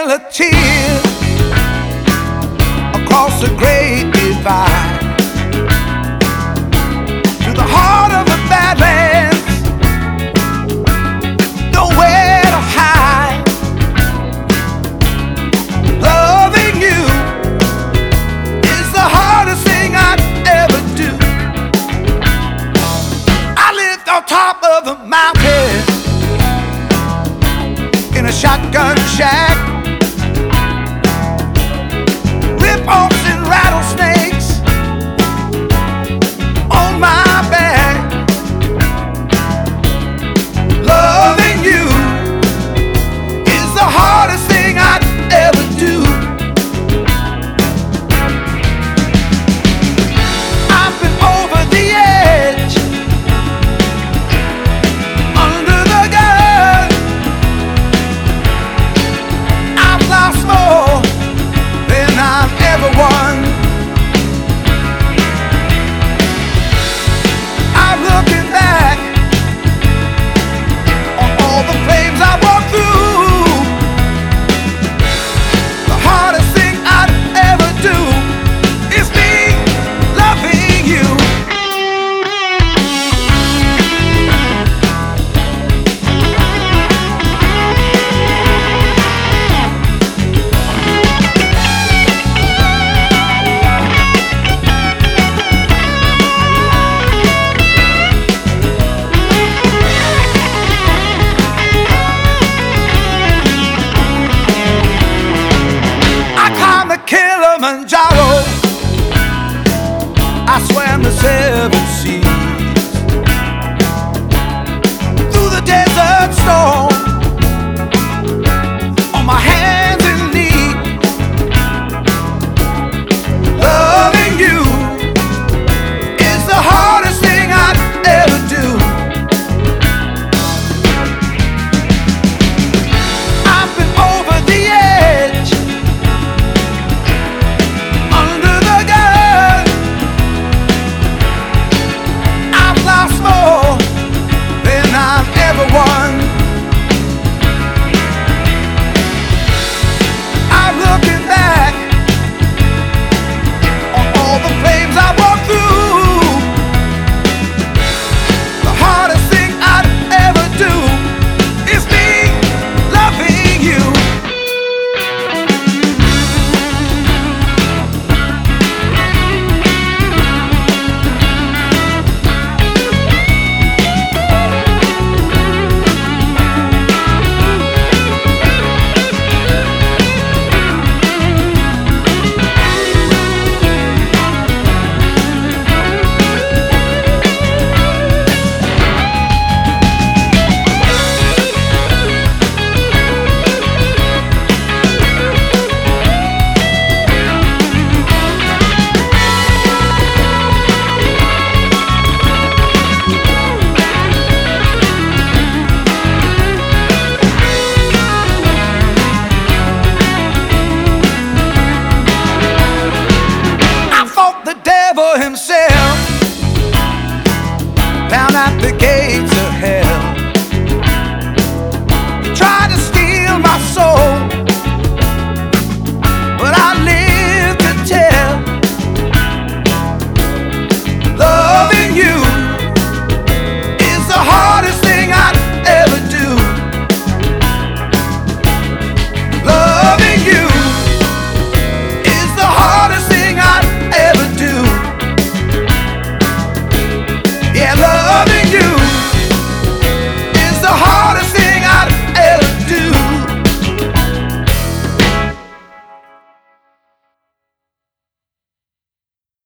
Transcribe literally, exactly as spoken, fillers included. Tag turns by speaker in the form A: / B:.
A: trail of tears across the great divide to the heart of the Badlands, nowhere to hide. Loving you is the hardest thing I'd ever do. I lived on top of a mountain in a shotgun shack, rip-offs and rattlesnakes on my back. Loving you is the hardest thing I'd ever do. I've been over the edge, under the gun. I've lost more than I've ever won. I'm looking back on all the flames I walked through. The hardest thing I'd ever do is me loving you. I climbed the Kilimanjaro, I swear